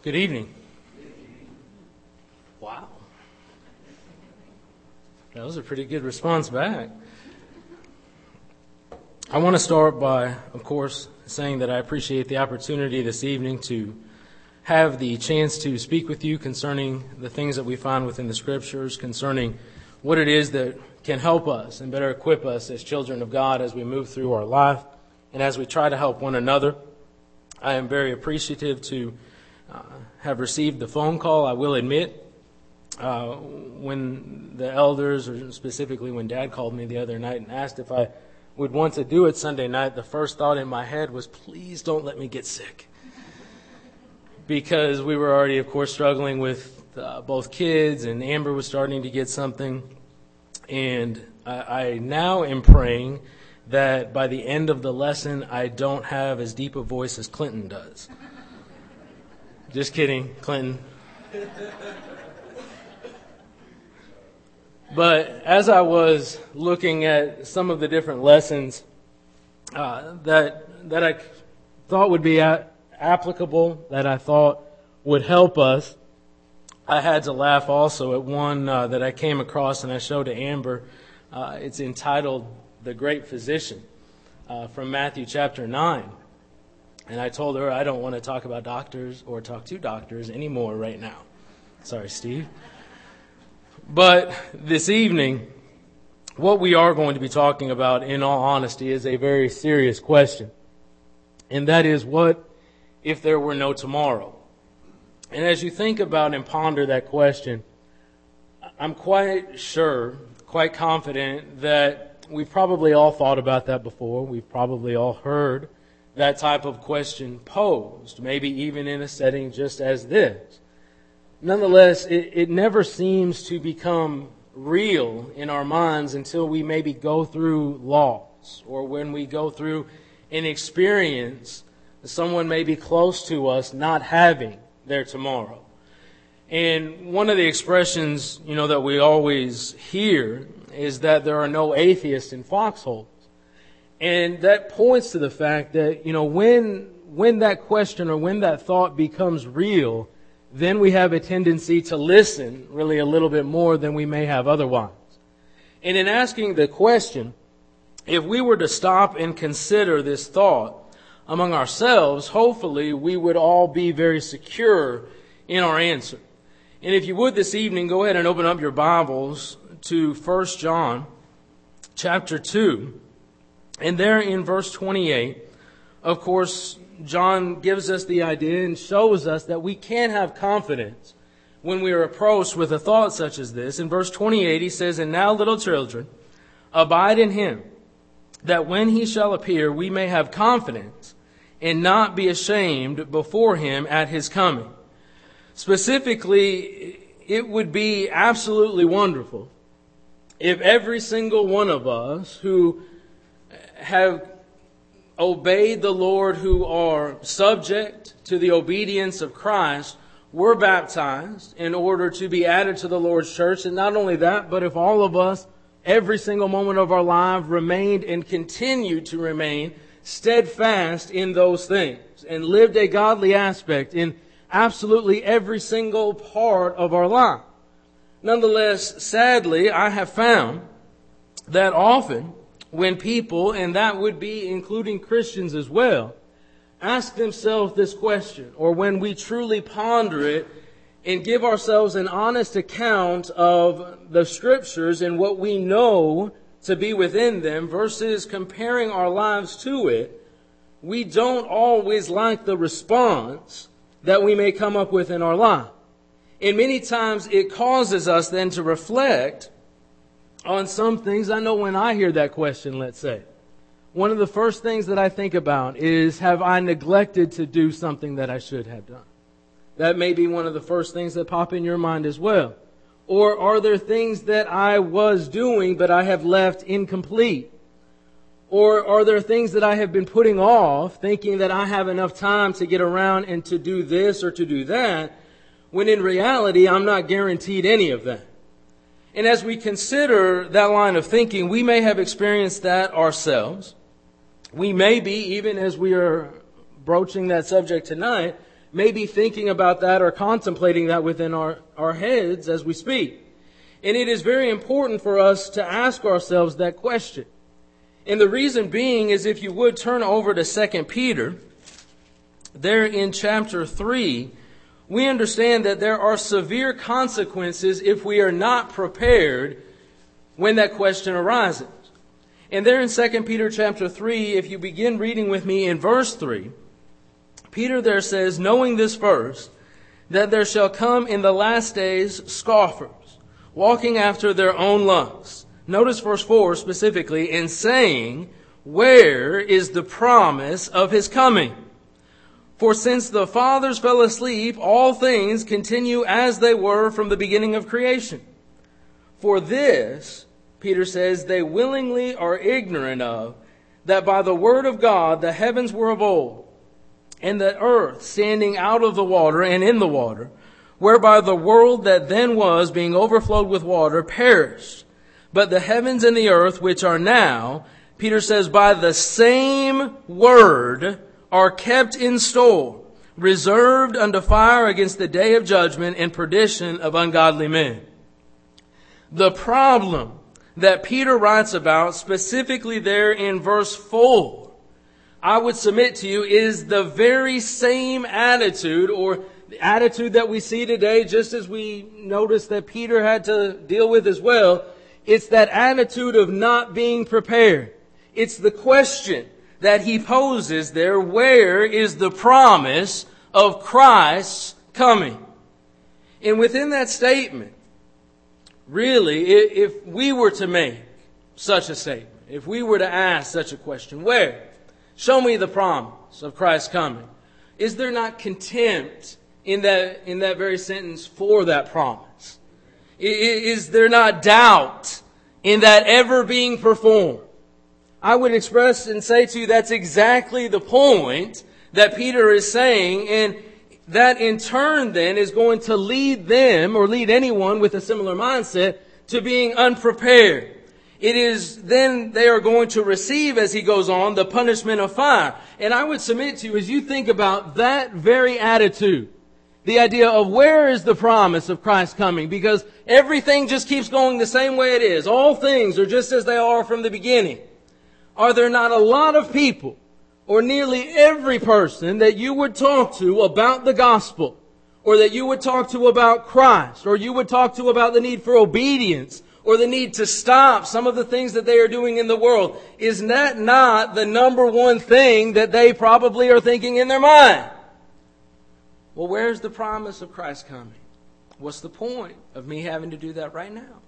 Good evening. Wow. That was a pretty good response back. I want to start by, of course, saying that I appreciate the opportunity this evening to have the chance to speak with you concerning the things that we find within the Scriptures, concerning what it is that can help us and better equip us as children of God as we move through our life and as we try to help one another. I am very appreciative to have received the phone call. I will admit, when the elders, or specifically when Dad called me the other night and asked if I would want to do it Sunday night, the first thought in my head was, please don't let me get sick. Because we were already, of course, struggling with both kids, and Amber was starting to get something. And I now am praying that by the end of the lesson, I don't have as deep a voice as Clinton does. Just kidding, Clinton. But as I was looking at some of the different lessons that I thought would be applicable, that I thought would help us, I had to laugh also at one that I came across and I showed to Amber. It's entitled The Great Physician from Matthew chapter 9. And I told her I don't want to talk about doctors or talk to doctors anymore right now. Sorry, Steve. But this evening, what we are going to be talking about, in all honesty, is a very serious question. And that is, what if there were no tomorrow? And as you think about and ponder that question, I'm quite sure, quite confident that we've probably all thought about that before. We've probably all heard that type of question posed, maybe even in a setting just as this. Nonetheless, it never seems to become real in our minds until we maybe go through loss, or when we go through an experience, someone maybe close to us not having their tomorrow. And one of the expressions, that we always hear is that there are no atheists in foxholes. And that points to the fact that, when that question or when that thought becomes real, then we have a tendency to listen really a little bit more than we may have otherwise. And in asking the question, if we were to stop and consider this thought among ourselves, hopefully we would all be very secure in our answer. And if you would this evening, go ahead and open up your Bibles to 1 John chapter 2. And there in verse 28, of course, John gives us the idea and shows us that we can have confidence when we are approached with a thought such as this. In verse 28, he says, "And now, little children, abide in him, that when he shall appear, we may have confidence and not be ashamed before him at his coming." Specifically, it would be absolutely wonderful if every single one of us who have obeyed the Lord, who are subject to the obedience of Christ, were baptized in order to be added to the Lord's church. And not only that, but if all of us, every single moment of our life, remained and continued to remain steadfast in those things and lived a godly aspect in absolutely every single part of our life. Nonetheless, sadly, I have found that often when people, and that would be including Christians as well, ask themselves this question, or when we truly ponder it and give ourselves an honest account of the Scriptures and what we know to be within them versus comparing our lives to it, we don't always like the response that we may come up with in our life. And many times it causes us then to reflect on some things. I know when I hear that question, let's say, one of the first things that I think about is, have I neglected to do something that I should have done? That may be one of the first things that pop in your mind as well. Or are there things that I was doing but I have left incomplete? Or are there things that I have been putting off, thinking that I have enough time to get around and to do this or to do that, when in reality I'm not guaranteed any of that? And as we consider that line of thinking, we may have experienced that ourselves. We may be, even as we are broaching that subject tonight, may be thinking about that or contemplating that within our heads as we speak. And it is very important for us to ask ourselves that question. And the reason being is, if you would turn over to 2 Peter, there in chapter 3, we understand that there are severe consequences if we are not prepared when that question arises. And there in 2 Peter chapter 3, if you begin reading with me in verse 3, Peter there says, knowing this first, that there shall come in the last days scoffers, walking after their own lusts. Notice verse 4 specifically, and saying, where is the promise of his coming? For since the fathers fell asleep, all things continue as they were from the beginning of creation. For this, Peter says, they willingly are ignorant of, that by the word of God the heavens were of old, and the earth standing out of the water and in the water, whereby the world that then was, being overflowed with water, perished. But the heavens and the earth, which are now, Peter says, by the same word are kept in store, reserved unto fire against the day of judgment and perdition of ungodly men. The problem that Peter writes about specifically there in verse 4, I would submit to you, is the very same attitude, or the attitude that we see today, just as we noticed that Peter had to deal with as well. It's that attitude of not being prepared. It's the question that he poses there, where is the promise of Christ's coming? And within that statement, really, if we were to make such a statement, if we were to ask such a question, where? Show me the promise of Christ's coming. Is there not contempt in that very sentence for that promise? Is there not doubt in that ever being performed? I would express and say to you, that's exactly the point that Peter is saying, and that in turn then is going to lead them, or lead anyone with a similar mindset, to being unprepared. It is then they are going to receive, as he goes on, the punishment of fire. And I would submit to you, as you think about that very attitude, the idea of where is the promise of Christ coming, because everything just keeps going the same way it is. All things are just as they are from the beginning. Are there not a lot of people, or nearly every person that you would talk to about the gospel, or that you would talk to about Christ, or you would talk to about the need for obedience, or the need to stop some of the things that they are doing in the world? Is that not the number one thing that they probably are thinking in their mind? Well, where's the promise of Christ coming? What's the point of me having to do that right now?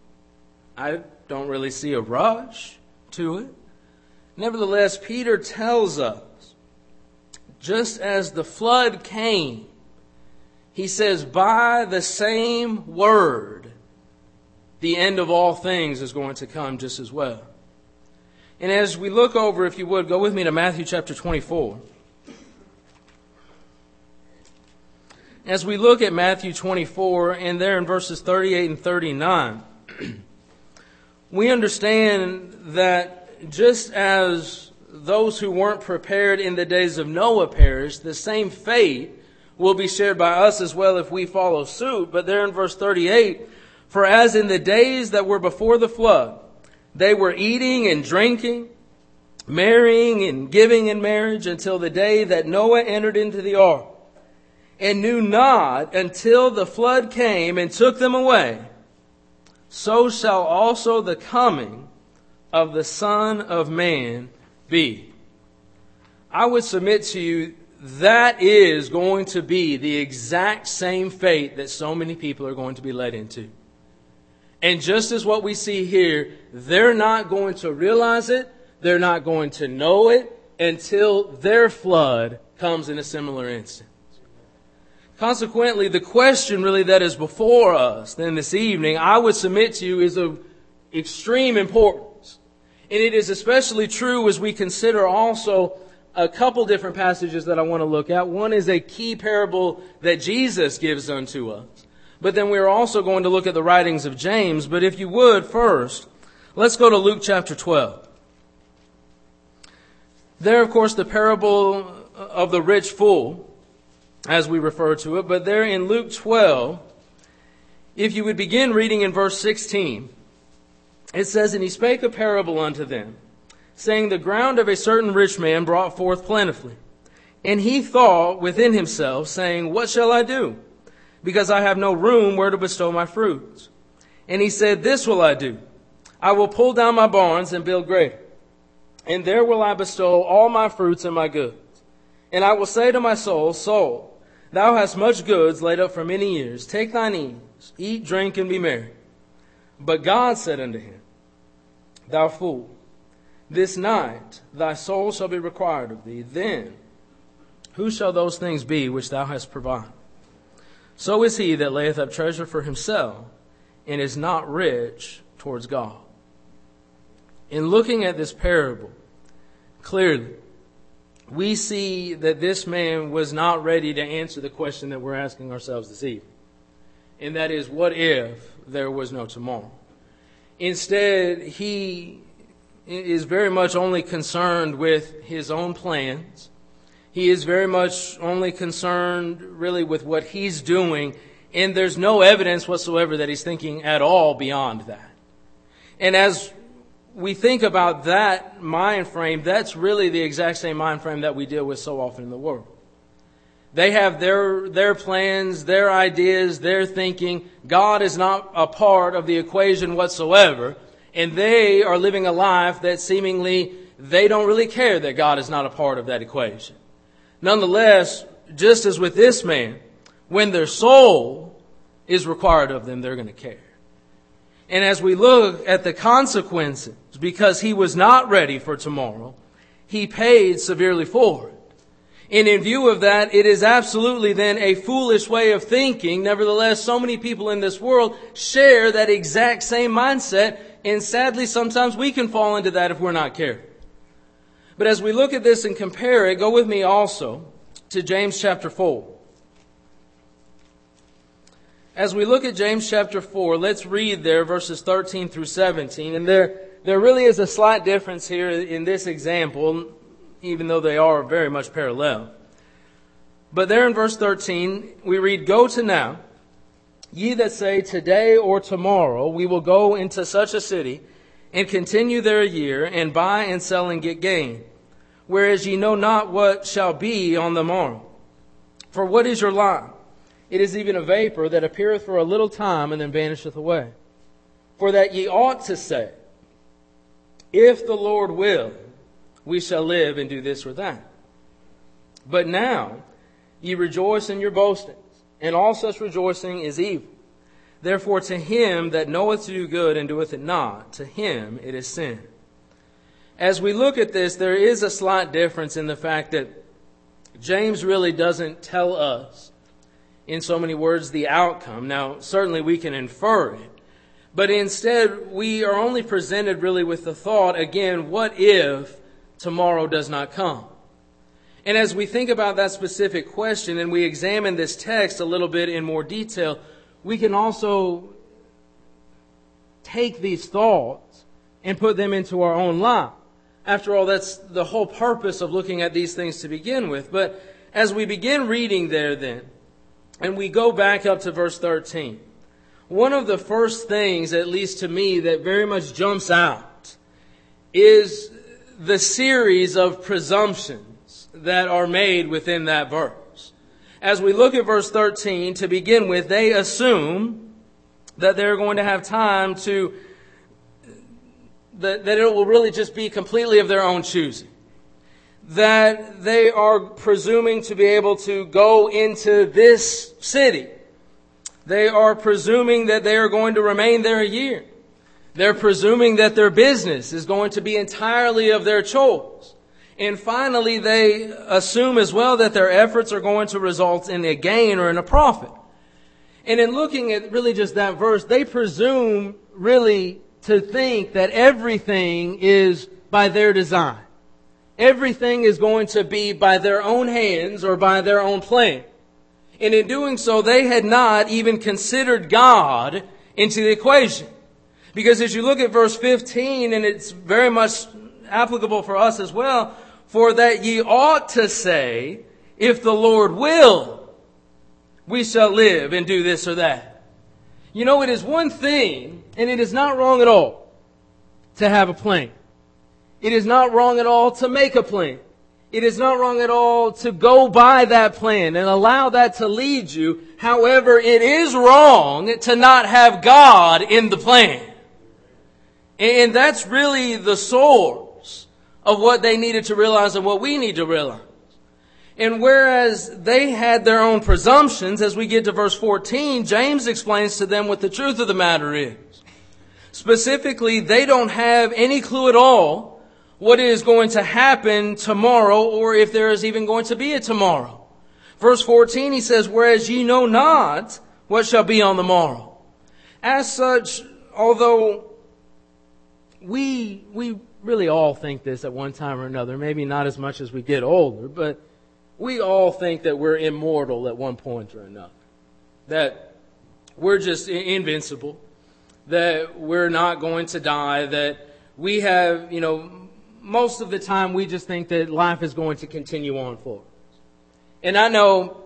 I don't really see a rush to it. Nevertheless, Peter tells us, just as the flood came, he says, by the same word, the end of all things is going to come just as well. And as we look over, if you would, go with me to Matthew chapter 24. As we look at Matthew 24, and there in verses 38 and 39, we understand that just as those who weren't prepared in the days of Noah perished, the same fate will be shared by us as well if we follow suit. But there in verse 38, for as in the days that were before the flood, they were eating and drinking, marrying and giving in marriage until the day that Noah entered into the ark, and knew not until the flood came and took them away, so shall also the coming of the Son of Man be. I would submit to you, that is going to be the exact same fate that so many people are going to be led into. And just as what we see here, they're not going to realize it, they're not going to know it until their flood comes in a similar instance. Consequently, the question really that is before us then this evening, I would submit to you, is of extreme importance. And it is especially true as we consider also a couple different passages that I want to look at. One is a key parable that Jesus gives unto us. But then we're also going to look at the writings of James. But if you would, first, let's go to Luke chapter 12. There, of course, the parable of the rich fool. as we refer to it. But there in Luke 12, if you would begin reading in verse 16, it says, "And he spake a parable unto them, saying, The ground of a certain rich man brought forth plentifully. And he thought within himself, saying, What shall I do? Because I have no room where to bestow my fruits. And he said, This will I do. I will pull down my barns and build greater. And there will I bestow all my fruits and my goods. And I will say to my soul, Soul, thou hast much goods laid up for many years. Take thine ease, eat, drink, and be merry. But God said unto him, Thou fool, this night thy soul shall be required of thee. Then who shall those things be which thou hast provided? So is he that layeth up treasure for himself, and is not rich towards God." In looking at this parable, clearly, we see that this man was not ready to answer the question that we're asking ourselves this evening. And that is, what if there was no tomorrow? Instead, he is very much only concerned with his own plans. He is very much only concerned really with what he's doing, and there's no evidence whatsoever that he's thinking at all beyond that. And as we think about that mind frame, that's really the exact same mind frame that we deal with so often in the world. They have their plans, their ideas, their thinking. God is not a part of the equation whatsoever, and they are living a life that seemingly they don't really care that God is not a part of that equation. Nonetheless, just as with this man, when their soul is required of them, they're going to care. And as we look at the consequences, because he was not ready for tomorrow, he paid severely for it. And in view of that, it is absolutely then a foolish way of thinking. Nevertheless, so many people in this world share that exact same mindset, and sadly, sometimes we can fall into that if we're not careful. But as we look at this and compare it, go with me also to James chapter 4. As we look at James chapter 4, let's read there verses 13 through 17. And there really is a slight difference here in this example, even though they are very much parallel. But there in verse 13, we read, "Go to now, ye that say, Today or tomorrow we will go into such a city, and continue there a year, and buy and sell and get gain. Whereas ye know not what shall be on the morrow. For what is your life? It is even a vapor that appeareth for a little time, and then vanisheth away. For that ye ought to say, If the Lord will, we shall live and do this or that. But now ye rejoice in your boastings, and all such rejoicing is evil. Therefore to him that knoweth to do good and doeth it not, to him it is sin." As we look at this, there is a slight difference in the fact that James really doesn't tell us, in so many words, the outcome. Now, certainly we can infer it, but instead we are only presented really with the thought, again, what if tomorrow does not come? And as we think about that specific question and we examine this text a little bit in more detail, we can also take these thoughts and put them into our own life. After all, that's the whole purpose of looking at these things to begin with. But as we begin reading there then, and we go back up to verse 13, one of the first things, at least to me, that very much jumps out is the series of presumptions that are made within that verse. As we look at verse 13, to begin with, they assume that they're going to have time to, that it will really just be completely of their own choosing. That they are presuming to be able to go into this city. They are presuming that they are going to remain there a year. They're presuming that their business is going to be entirely of their choice. And finally, they assume as well that their efforts are going to result in a gain or in a profit. And in looking at really just that verse, they presume really to think that everything is by their design. Everything is going to be by their own hands or by their own plan. And in doing so, they had not even considered God into the equation. Because as you look at verse 15, and it's very much applicable for us as well, for that ye ought to say, if the Lord will, we shall live and do this or that. You know, it is one thing, and it is not wrong at all to have a plan. It is not wrong at all to make a plan. It is not wrong at all to go by that plan and allow that to lead you. However, it is wrong to not have God in the plan. And that's really the source of what they needed to realize and what we need to realize. And whereas they had their own presumptions, as we get to verse 14, James explains to them what the truth of the matter is. Specifically, they don't have any clue at all what is going to happen tomorrow, or if there is even going to be a tomorrow. Verse 14, he says, whereas ye know not what shall be on the morrow. As such, although we really all think this at one time or another, maybe not as much as we get older, but we all think that we're immortal at one point or another. That we're just invincible. That we're not going to die. That we have, most of the time we just think that life is going to continue on for us. And I know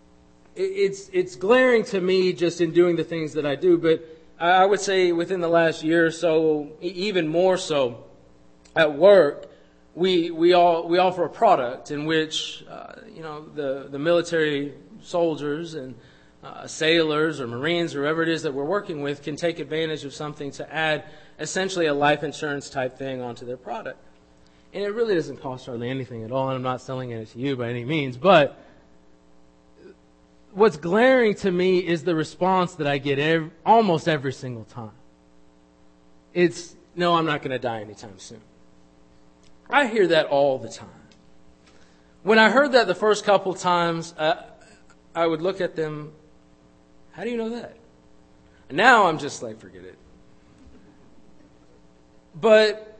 it's glaring to me just in doing the things that I do, but I would say within the last year or so, even more so, at work, we offer a product in which the military soldiers and sailors or Marines or whoever it is that we're working with can take advantage of something to add essentially a life insurance type thing onto their product. And it really doesn't cost hardly anything at all, and I'm not selling it to you by any means, but what's glaring to me is the response that I get almost every single time. It's, no, I'm not going to die anytime soon. I hear that all the time. When I heard that the first couple times, I would look at them, how do you know that? And now I'm just like, forget it. But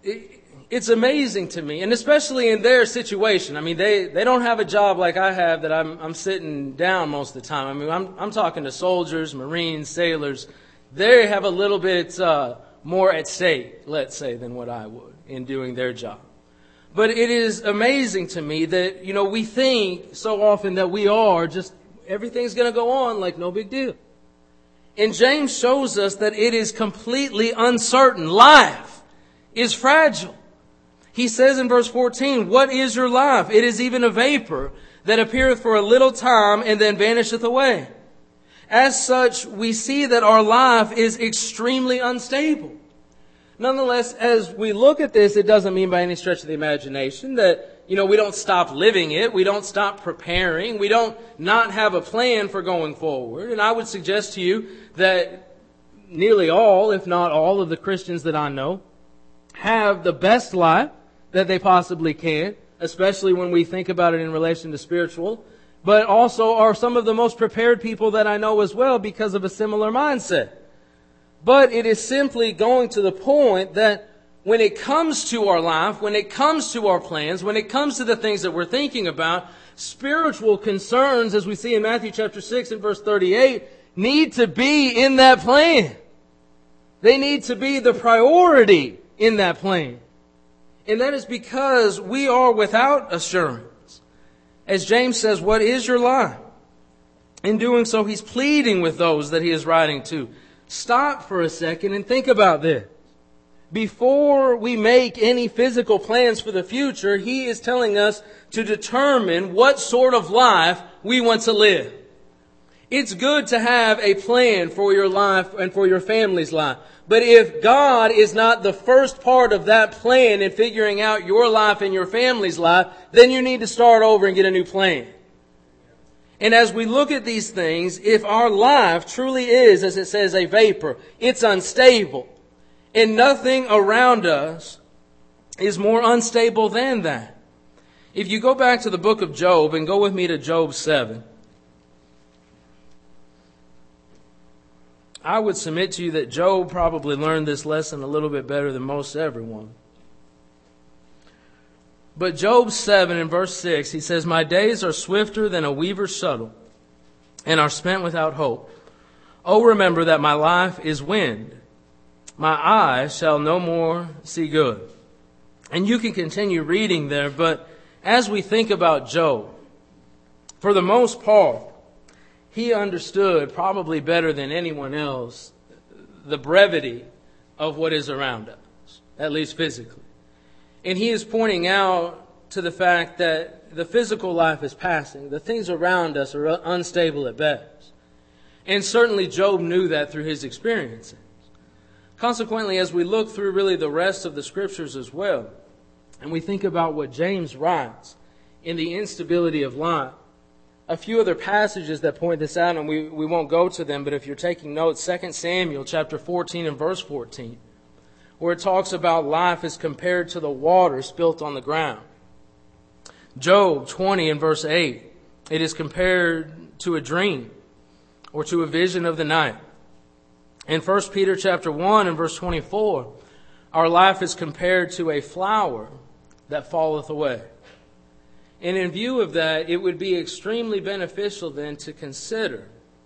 it's amazing to me, and especially in their situation. I mean, they don't have a job like I have that I'm sitting down most of the time. I mean, I'm talking to soldiers, Marines, sailors. They have a little bit more at stake, let's say, than what I would in doing their job. But it is amazing to me that, we think so often that we are just, everything's going to go on like no big deal. And James shows us that it is completely uncertain. Life is fragile. He says in verse 14, what is your life? It is even a vapor that appeareth for a little time and then vanisheth away. As such, we see that our life is extremely unstable. Nonetheless, as we look at this, it doesn't mean by any stretch of the imagination that, we don't stop living it. We don't stop preparing. We don't not have a plan for going forward. And I would suggest to you that nearly all, if not all, of the Christians that I know have the best life that they possibly can, especially when we think about it in relation to spiritual, but also are some of the most prepared people that I know as well because of a similar mindset. But it is simply going to the point that when it comes to our life, when it comes to our plans, when it comes to the things that we're thinking about, spiritual concerns, as we see in Matthew chapter 6 and verse 38, need to be in that plan. They need to be the priority in that plan. And that is because we are without assurance. As James says, what is your life? In doing so, he's pleading with those that he is writing to. Stop for a second and think about this. Before we make any physical plans for the future, he is telling us to determine what sort of life we want to live. It's good to have a plan for your life and for your family's life. But if God is not the first part of that plan in figuring out your life and your family's life, then you need to start over and get a new plan. And as we look at these things, if our life truly is, as it says, a vapor, it's unstable. And nothing around us is more unstable than that. If you go back to the book of Job and go with me to Job 7, I would submit to you that Job probably learned this lesson a little bit better than most everyone. But Job 7 in verse 6, he says, my days are swifter than a weaver's shuttle, and are spent without hope. Oh, remember that my life is wind. My eyes shall no more see good. And you can continue reading there, but as we think about Job, for the most part, he understood probably better than anyone else the brevity of what is around us, at least physically. And he is pointing out to the fact that the physical life is passing. The things around us are unstable at best. And certainly Job knew that through his experiences. Consequently, as we look through really the rest of the scriptures as well, and we think about what James writes in the instability of life, a few other passages that point this out, and we won't go to them, but if you're taking notes, 2 Samuel chapter 14 and verse 14, where it talks about life as compared to the water spilt on the ground. Job 20 and verse 8, it is compared to a dream or to a vision of the night. In 1 Peter chapter 1 and verse 24, our life is compared to a flower that falleth away. And in view of that, it would be extremely beneficial then to consider,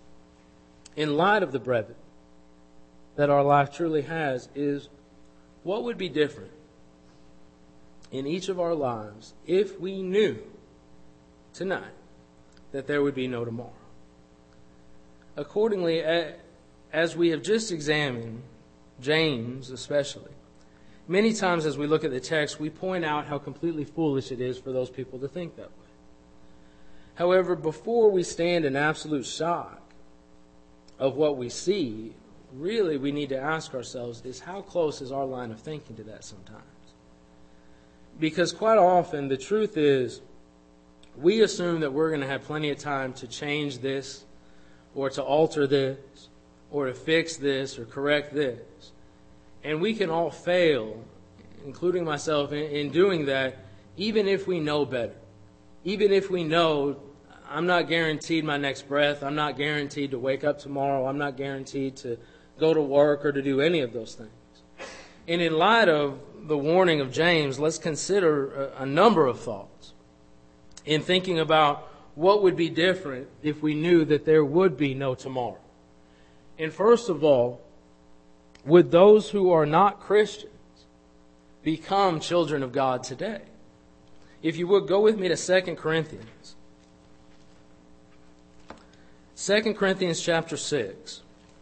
in light of the brevity that our life truly has, is what would be different in each of our lives if we knew tonight that there would be no tomorrow. Accordingly, as we have just examined, James especially, many times as we look at the text, we point out how completely foolish it is for those people to think that way. However, before we stand in absolute shock of what we see, really we need to ask ourselves is how close is our line of thinking to that sometimes? Because quite often the truth is we assume that we're going to have plenty of time to change this or to alter this or to fix this or correct this. And we can all fail, including myself, in doing that, even if we know better. Even if we know I'm not guaranteed my next breath, I'm not guaranteed to wake up tomorrow, I'm not guaranteed to go to work or to do any of those things. And in light of the warning of James, let's consider a number of thoughts in thinking about what would be different if we knew that there would be no tomorrow. And first of all, would those who are not Christians become children of God today? If you would, go with me to 2 Corinthians. 2 Corinthians chapter 6.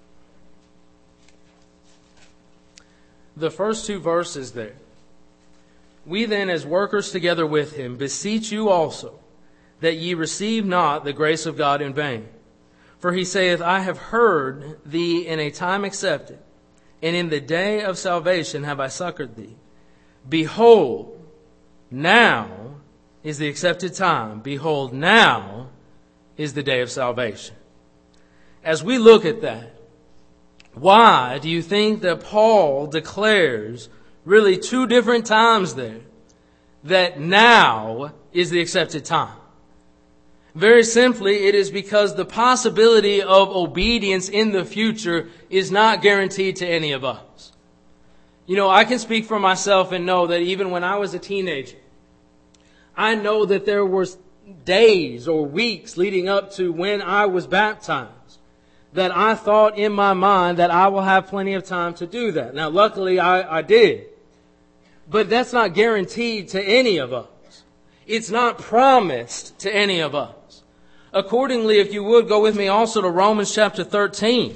The first two verses there. We then, as workers together with him, beseech you also, that ye receive not the grace of God in vain. For he saith, I have heard thee in a time accepted, and in the day of salvation have I succored thee. Behold, now is the accepted time. Behold, now is the day of salvation. As we look at that, why do you think that Paul declares really two different times there that now is the accepted time? Very simply, it is because the possibility of obedience in the future is not guaranteed to any of us. You know, I can speak for myself and know that even when I was a teenager, I know that there were days or weeks leading up to when I was baptized that I thought in my mind that I will have plenty of time to do that. Now, luckily, I did. But that's not guaranteed to any of us. It's not promised to any of us. Accordingly, if you would, go with me also to Romans chapter 13.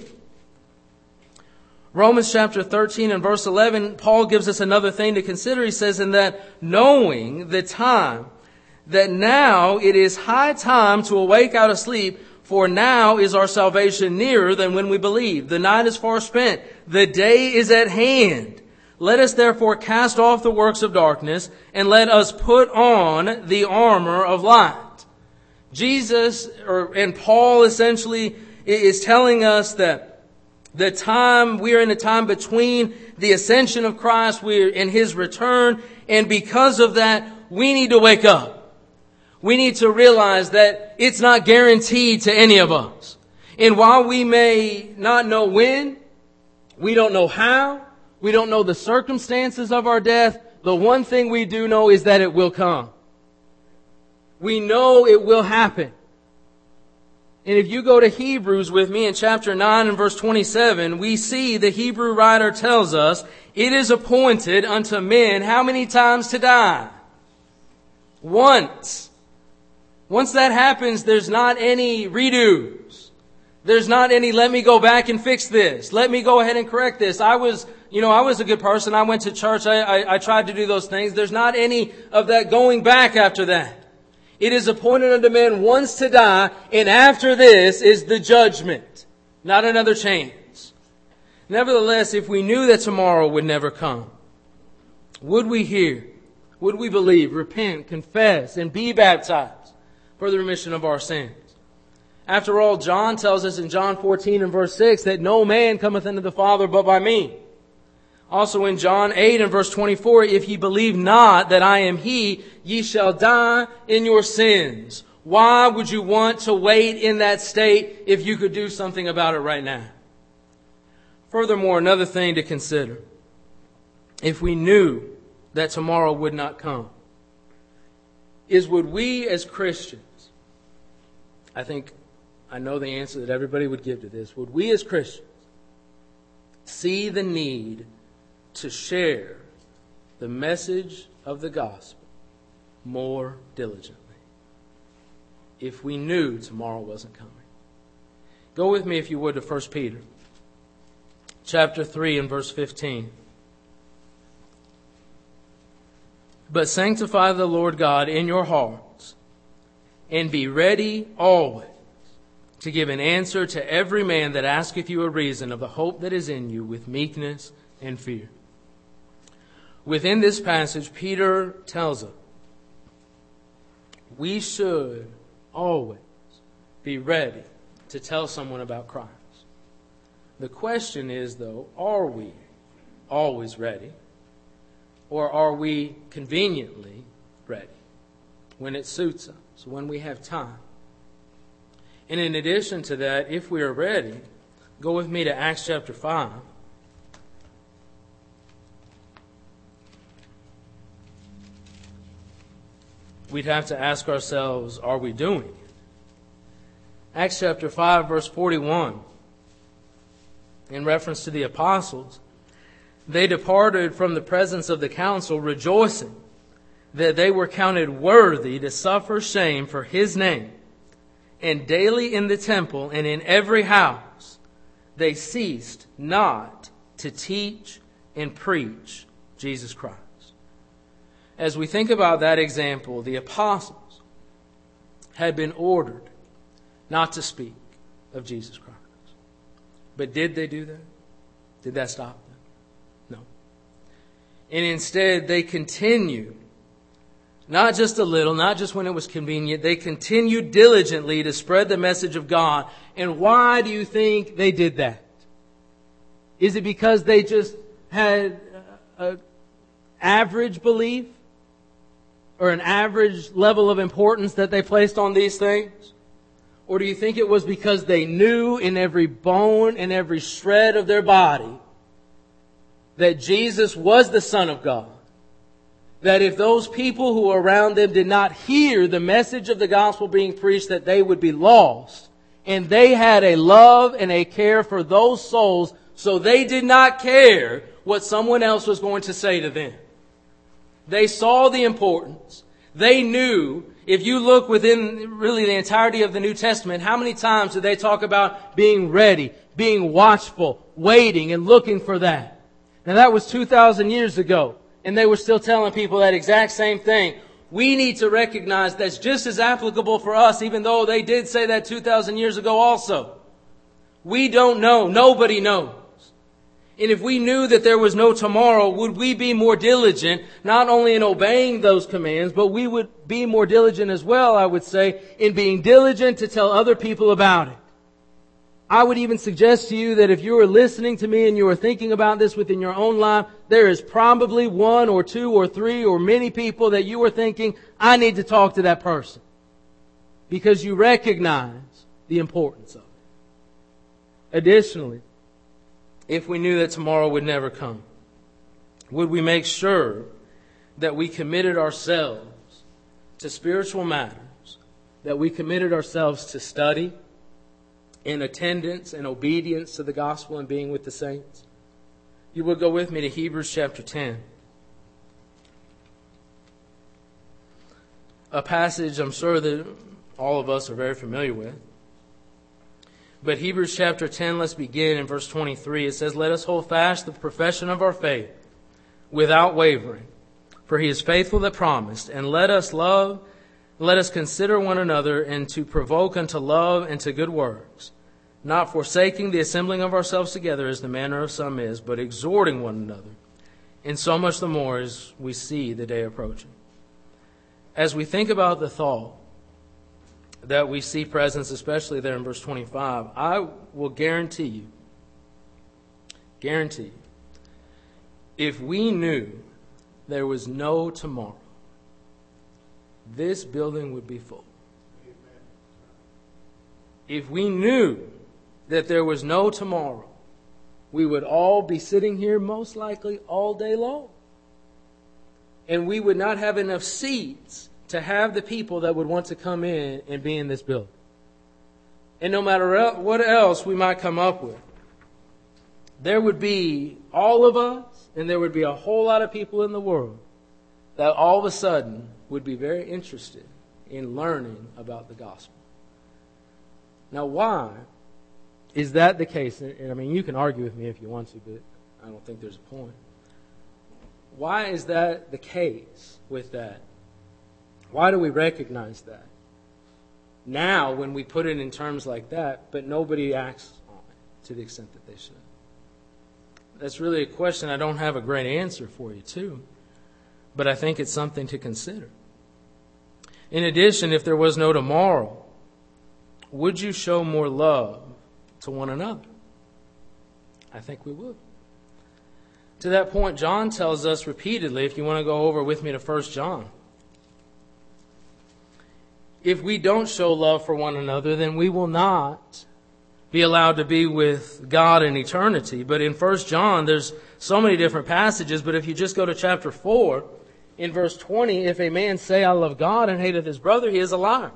Romans chapter 13 and verse 11, Paul gives us another thing to consider. He says, in that knowing the time, that now it is high time to awake out of sleep, for now is our salvation nearer than when we believed. The night is far spent. The day is at hand. Let us therefore cast off the works of darkness, and let us put on the armor of light. Jesus, and Paul essentially is telling us that we are in a time between the ascension of Christ, we're in His return, and because of that, we need to wake up. We need to realize that it's not guaranteed to any of us. And while we may not know when, we don't know how, we don't know the circumstances of our death, the one thing we do know is that it will come. We know it will happen. And if you go to Hebrews with me in chapter 9 and verse 27, we see the Hebrew writer tells us, it is appointed unto men how many times to die? Once. Once that happens, there's not any redos. There's not any, let me go back and fix this. Let me go ahead and correct this. I was a good person. I went to church. I tried to do those things. There's not any of that going back after that. It is appointed unto men once to die, and after this is the judgment, not another chance. Nevertheless, if we knew that tomorrow would never come, would we hear? Would we believe, repent, confess, and be baptized for the remission of our sins? After all, John tells us in John 14 and verse 6 that no man cometh unto the Father but by me. Also in John 8 and verse 24, if ye believe not that I am He, ye shall die in your sins. Why would you want to wait in that state if you could do something about it right now? Furthermore, another thing to consider. If we knew that tomorrow would not come, is would we as Christians, I know the answer that everybody would give to this, would we as Christians see the need to share the message of the gospel more diligently if we knew tomorrow wasn't coming? Go with me, if you would, to 1 Peter chapter 3 and verse 15. But sanctify the Lord God in your hearts, and be ready always to give an answer to every man that asketh you a reason of the hope that is in you with meekness and fear. Within this passage, Peter tells us we should always be ready to tell someone about Christ. The question is, though, are we always ready? Or are we conveniently ready when it suits us, when we have time? And in addition to that, if we are ready, go with me to Acts chapter 5. We'd have to ask ourselves, are we doing it? Acts chapter 5, verse 41, in reference to the apostles, they departed from the presence of the council, rejoicing that they were counted worthy to suffer shame for His name. And daily in the temple and in every house they ceased not to teach and preach Jesus Christ. As we think about that example, the apostles had been ordered not to speak of Jesus Christ. But did they do that? Did that stop them? No. And instead they continued, not just a little, not just when it was convenient, they continued diligently to spread the message of God. And why do you think they did that? Is it because they just had an average belief? Or an average level of importance that they placed on these things? Or do you think it was because they knew in every bone and every shred of their body that Jesus was the Son of God? That if those people who were around them did not hear the message of the gospel being preached, that they would be lost. And they had a love and a care for those souls, so they did not care what someone else was going to say to them. They saw the importance. They knew, if you look within really the entirety of the New Testament, how many times do they talk about being ready, being watchful, waiting and looking for that? Now that was 2,000 years ago, and they were still telling people that exact same thing. We need to recognize that's just as applicable for us, even though they did say that 2,000 years ago also. We don't know. Nobody knows. And if we knew that there was no tomorrow, would we be more diligent, not only in obeying those commands, but we would be more diligent as well, I would say, in being diligent to tell other people about it. I would even suggest to you that if you are listening to me and you are thinking about this within your own life, there is probably one or two or three or many people that you are thinking, I need to talk to that person. Because you recognize the importance of it. Additionally, if we knew that tomorrow would never come, would we make sure that we committed ourselves to spiritual matters, that we committed ourselves to study, in attendance and obedience to the gospel and being with the saints? You would go with me to Hebrews chapter 10. A passage I'm sure that all of us are very familiar with. But Hebrews chapter 10, let's begin in verse 23. It says, "Let us hold fast the profession of our faith without wavering. For he is faithful that promised. And let us consider one another, and to provoke unto love and to good works, not forsaking the assembling of ourselves together as the manner of some is, but exhorting one another, and so much the more as we see the day approaching." As we think about the thought that we see presence, especially there in verse 25, I will guarantee you, if we knew there was no tomorrow, this building would be full. If we knew that there was no tomorrow, we would all be sitting here most likely all day long. And we would not have enough seats to have the people that would want to come in and be in this building. And no matter what else we might come up with, there would be all of us, and there would be a whole lot of people in the world that all of a sudden would be very interested in learning about the gospel. Now, why is that the case? And I mean, you can argue with me if you want to, but I don't think there's a point. Why is that the case with that? Why do we recognize that now when we put it in terms like that, but nobody acts on it to the extent that they should? That's really a question I don't have a great answer for you to, but I think it's something to consider. In addition, if there was no tomorrow, would you show more love to one another? I think we would. To that point, John tells us repeatedly, if you want to go over with me to 1 John, if we don't show love for one another, then we will not be allowed to be with God in eternity. But in 1 John, there's so many different passages, but if you just go to chapter 4, in verse 20, "If a man say, I love God, and hateth his brother, he is a liar.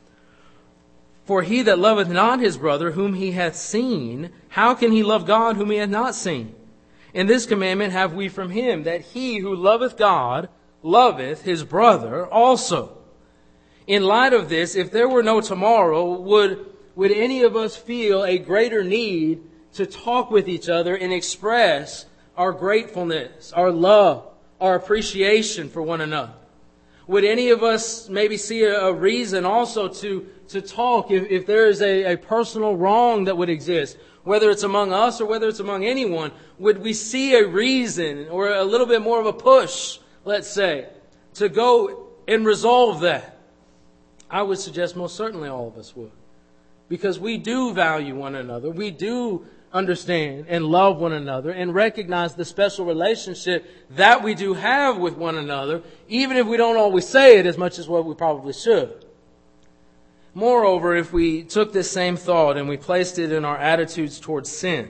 For he that loveth not his brother whom he hath seen, how can he love God whom he hath not seen? And this commandment have we from him, that he who loveth God loveth his brother also." In light of this, if there were no tomorrow, would any of us feel a greater need to talk with each other and express our gratefulness, our love, our appreciation for one another? Would any of us maybe see a reason also to talk if there is a personal wrong that would exist, whether it's among us or whether it's among anyone? Would we see a reason or a little bit more of a push, let's say, to go and resolve that? I would suggest most certainly all of us would. Because we do value one another. We do understand and love one another and recognize the special relationship that we do have with one another, even if we don't always say it as much as what we probably should. Moreover, if we took this same thought and we placed it in our attitudes towards sin,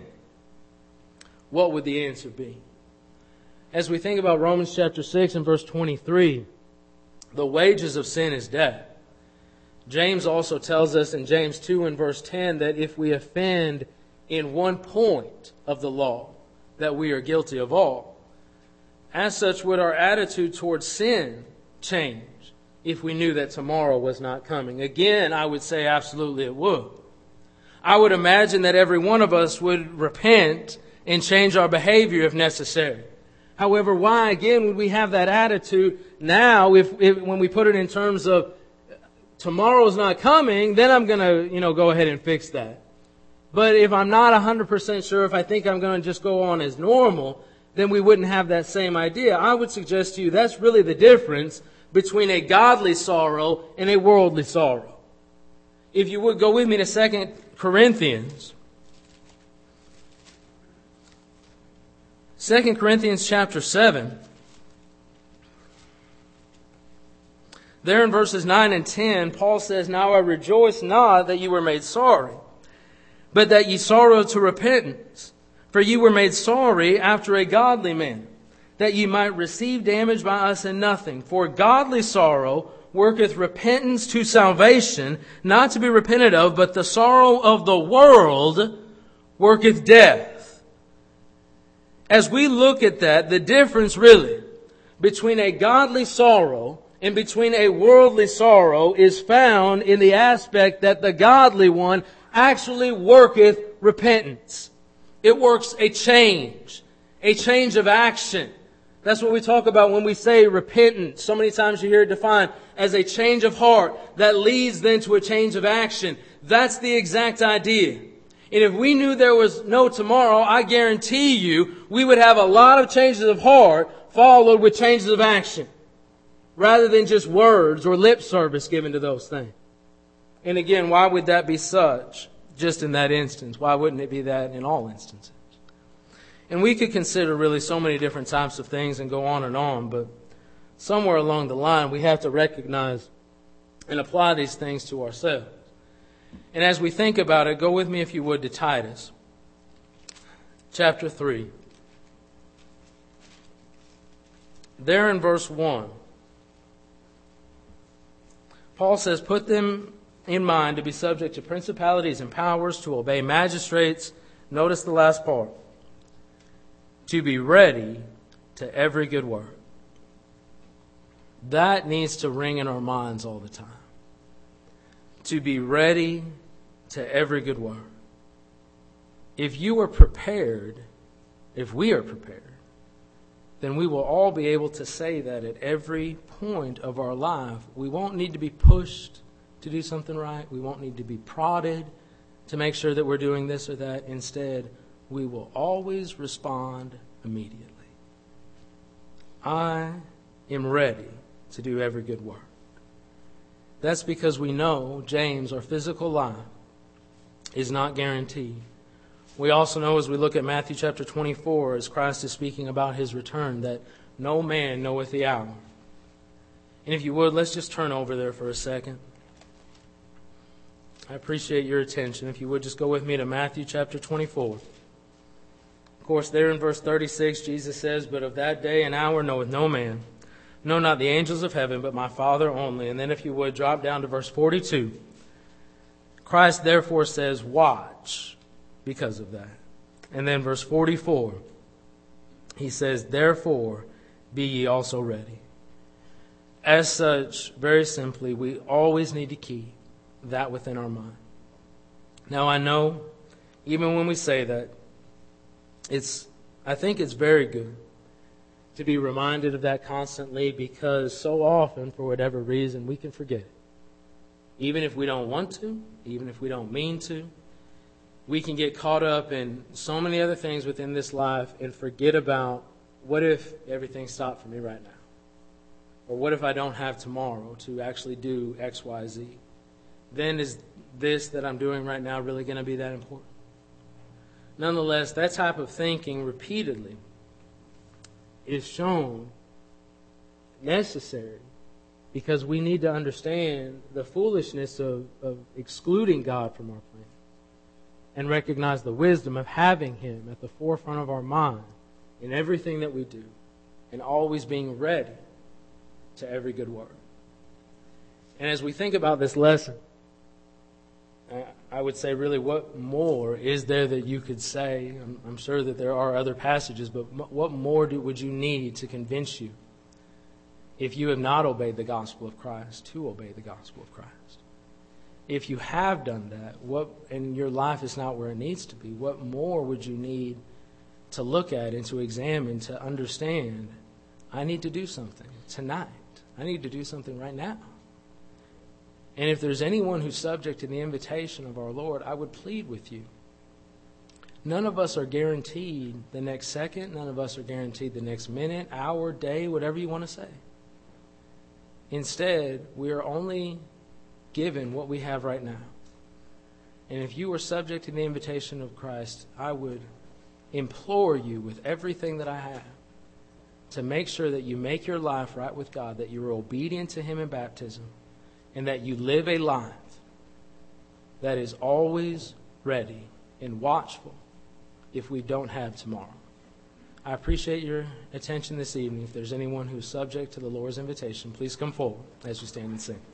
what would the answer be? As we think about Romans chapter 6 and verse 23, the wages of sin is death. James also tells us in James 2 and verse 10 that if we offend in one point of the law, that we are guilty of all. As such, would our attitude towards sin change if we knew that tomorrow was not coming? Again, I would say absolutely it would. I would imagine that every one of us would repent and change our behavior if necessary. However, why again would we have that attitude now if when we put it in terms of tomorrow's not coming, then I'm going to, go ahead and fix that. But if I'm not 100% sure, if I think I'm going to just go on as normal, then we wouldn't have that same idea. I would suggest to you that's really the difference between a godly sorrow and a worldly sorrow. If you would go with me to 2 Corinthians. 2 Corinthians chapter 7. There in verses 9 and 10, Paul says, "Now I rejoice not that you were made sorry, but that ye sorrow to repentance. For ye were made sorry after a godly manner, that ye might receive damage by us in nothing. For godly sorrow worketh repentance to salvation, not to be repented of, but the sorrow of the world worketh death." As we look at that, the difference really between a godly sorrow and between a worldly sorrow is found in the aspect that the godly one actually worketh repentance. It works a change of action. That's what we talk about when we say repentance. So many times you hear it defined as a change of heart that leads then to a change of action. That's the exact idea. And if we knew there was no tomorrow, I guarantee you we would have a lot of changes of heart followed with changes of action, rather than just words or lip service given to those things. And again, why would that be such just in that instance? Why wouldn't it be that in all instances? And we could consider really so many different types of things and go on, but somewhere along the line we have to recognize and apply these things to ourselves. And as we think about it, go with me if you would to Titus chapter 3. There in verse 1, Paul says, "Put them in mind to be subject to principalities and powers, to obey magistrates." Notice the last part. "To be ready to every good work." That needs to ring in our minds all the time. To be ready to every good work. If you are prepared, if we are prepared, then we will all be able to say that at every point of our life. We won't need to be pushed to do something right. We won't need to be prodded to make sure that we're doing this or that. Instead, we will always respond immediately. I am ready to do every good work. That's because we know, James, our physical life is not guaranteed. We also know as we look at Matthew chapter 24, as Christ is speaking about his return, that no man knoweth the hour. And if you would, let's just turn over there for a second. I appreciate your attention. If you would, just go with me to Matthew chapter 24. Of course, there in verse 36, Jesus says, "But of that day and hour knoweth no man, no, not the angels of heaven, but my Father only." And then if you would, drop down to verse 42. Christ therefore says, "Watch," because of that. And then verse 44, he says, "Therefore be ye also ready." As such, very simply, we always need to keep that within our mind. Now I know, even when we say that, I think it's very good to be reminded of that constantly, because so often, for whatever reason, we can forget it. Even if we don't want to, even if we don't mean to, we can get caught up in so many other things within this life and forget about, what if everything stopped for me right now? Or what if I don't have tomorrow to actually do X, Y, Z? Then is this that I'm doing right now really going to be that important? Nonetheless, that type of thinking repeatedly is shown necessary, because we need to understand the foolishness of excluding God from our plan and recognize the wisdom of having Him at the forefront of our mind in everything that we do, and always being ready to every good work. And as we think about this lesson, I would say, really, what more is there that you could say? I'm sure that there are other passages, but what more would you need to convince you, if you have not obeyed the gospel of Christ, to obey the gospel of Christ? If you have done that, and your life is not where it needs to be, what more would you need to look at and to examine, to understand, I need to do something tonight. I need to do something right now. And if there's anyone who's subject to the invitation of our Lord, I would plead with you. None of us are guaranteed the next second. None of us are guaranteed the next minute, hour, day, whatever you want to say. Instead, we are only given what we have right now. And if you are subject to the invitation of Christ, I would implore you with everything that I have to make sure that you make your life right with God, that you are obedient to Him in baptism, and that you live a life that is always ready and watchful if we don't have tomorrow. I appreciate your attention this evening. If there's anyone who's subject to the Lord's invitation, please come forward as we stand and sing.